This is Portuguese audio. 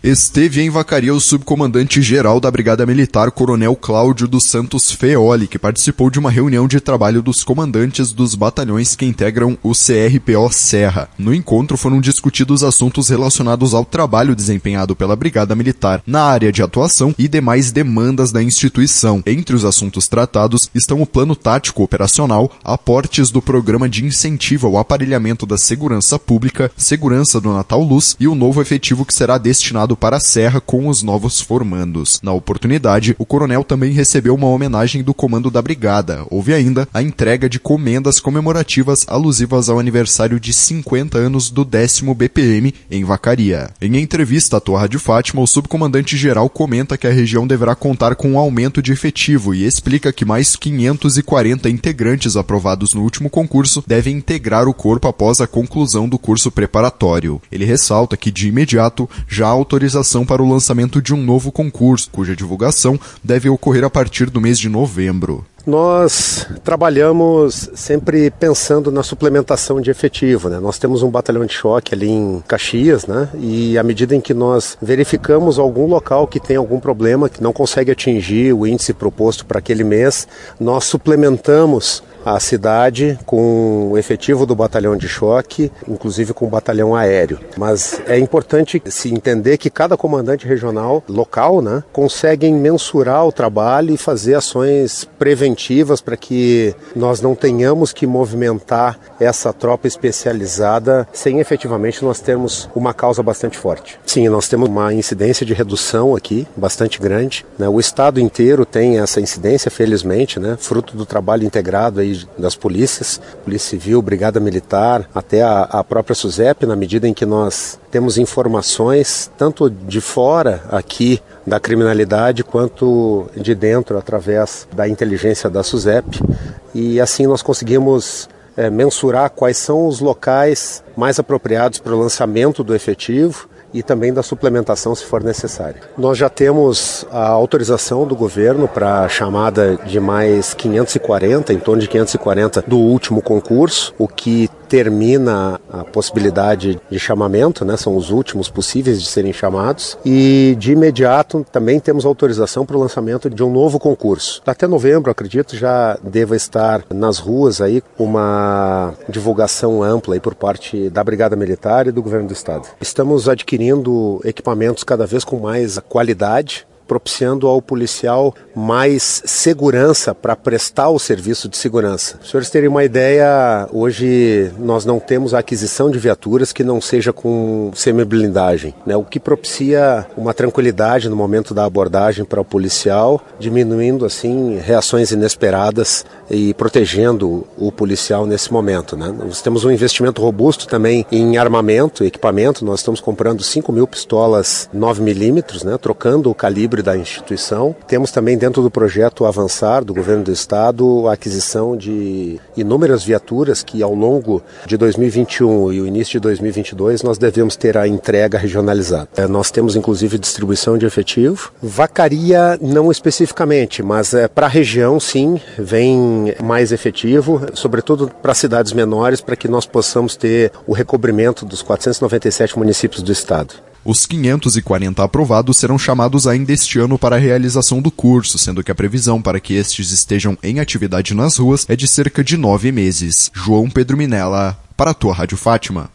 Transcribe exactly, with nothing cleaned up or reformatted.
Esteve em Vacaria o subcomandante-geral da Brigada Militar, Coronel Cláudio dos Santos Feoli, que participou de uma reunião de trabalho dos comandantes dos batalhões que integram o C R P O Serra. No encontro foram discutidos assuntos relacionados ao trabalho desempenhado pela Brigada Militar na área de atuação e demais demandas da instituição. Entre os assuntos tratados estão o plano tático operacional, aportes do programa de incentivo ao aparelhamento da segurança pública, segurança do Natal Luz e o novo efetivo que será destinado para a Serra com os novos formandos. Na oportunidade, o coronel também recebeu uma homenagem do comando da brigada. Houve ainda a entrega de comendas comemorativas alusivas ao aniversário de cinquenta anos do décimo B P M em Vacaria. Em entrevista à tua Rádio Fátima, o subcomandante-geral comenta que a região deverá contar com um aumento de efetivo e explica que mais quinhentos e quarenta integrantes aprovados no último concurso devem integrar o corpo após a conclusão do curso preparatório. Ele ressalta que, de imediato, já há autorização para o lançamento de um novo concurso, cuja divulgação deve ocorrer a partir do mês de novembro. Nós trabalhamos sempre pensando na suplementação de efetivo, né? Nós temos um batalhão de choque ali em Caxias, né? E à medida em que nós verificamos algum local que tem algum problema, que não consegue atingir o índice proposto para aquele mês, nós suplementamos a cidade com o efetivo do batalhão de choque, inclusive com o batalhão aéreo. Mas é importante se entender que cada comandante regional local, né, consegue mensurar o trabalho e fazer ações preventivas para que nós não tenhamos que movimentar essa tropa especializada sem efetivamente nós termos uma causa bastante forte. Sim, nós temos uma incidência de redução aqui, bastante grande, né? O estado inteiro tem essa incidência, felizmente, né, fruto do trabalho integrado aí das polícias, Polícia Civil, Brigada Militar, até a, a própria SUSEP, na medida em que nós temos informações tanto de fora aqui da criminalidade quanto de dentro através da inteligência da SUSEP, e assim nós conseguimos é, mensurar quais são os locais mais apropriados para o lançamento do efetivo e também da suplementação se for necessário. Nós já temos a autorização do governo para a chamada de mais quinhentos e quarenta, em torno de quinhentos e quarenta do último concurso, o que termina a possibilidade de chamamento, né? São os últimos possíveis de serem chamados, e de imediato também temos autorização para o lançamento de um novo concurso. Até novembro, acredito, já deva estar nas ruas aí uma divulgação ampla aí por parte da Brigada Militar e do Governo do Estado. Estamos adquirindo equipamentos cada vez com mais qualidade, propiciando ao policial mais segurança para prestar o serviço de segurança. Os senhores terem uma ideia, hoje nós não temos a aquisição de viaturas que não seja com semi-blindagem, né? O que propicia uma tranquilidade no momento da abordagem para o policial, diminuindo assim reações inesperadas e protegendo o policial nesse momento, né? Nós temos um investimento robusto também em armamento, equipamento. Nós estamos comprando cinco mil pistolas nove milímetros, né? Trocando o calibre da instituição. Temos também dentro do projeto Avançar do Governo do Estado a aquisição de inúmeras viaturas que ao longo de dois mil e vinte e um e o início de dois mil e vinte e dois nós devemos ter a entrega regionalizada. É, nós temos inclusive distribuição de efetivo. Vacaria não especificamente, mas é, para a região sim, vem mais efetivo, sobretudo para cidades menores, para que nós possamos ter o recobrimento dos quatrocentos e noventa e sete municípios do estado. Os quinhentos e quarenta aprovados serão chamados ainda este ano para a realização do curso, sendo que a previsão para que estes estejam em atividade nas ruas é de cerca de nove meses. João Pedro Minella, para a tua Rádio Fátima.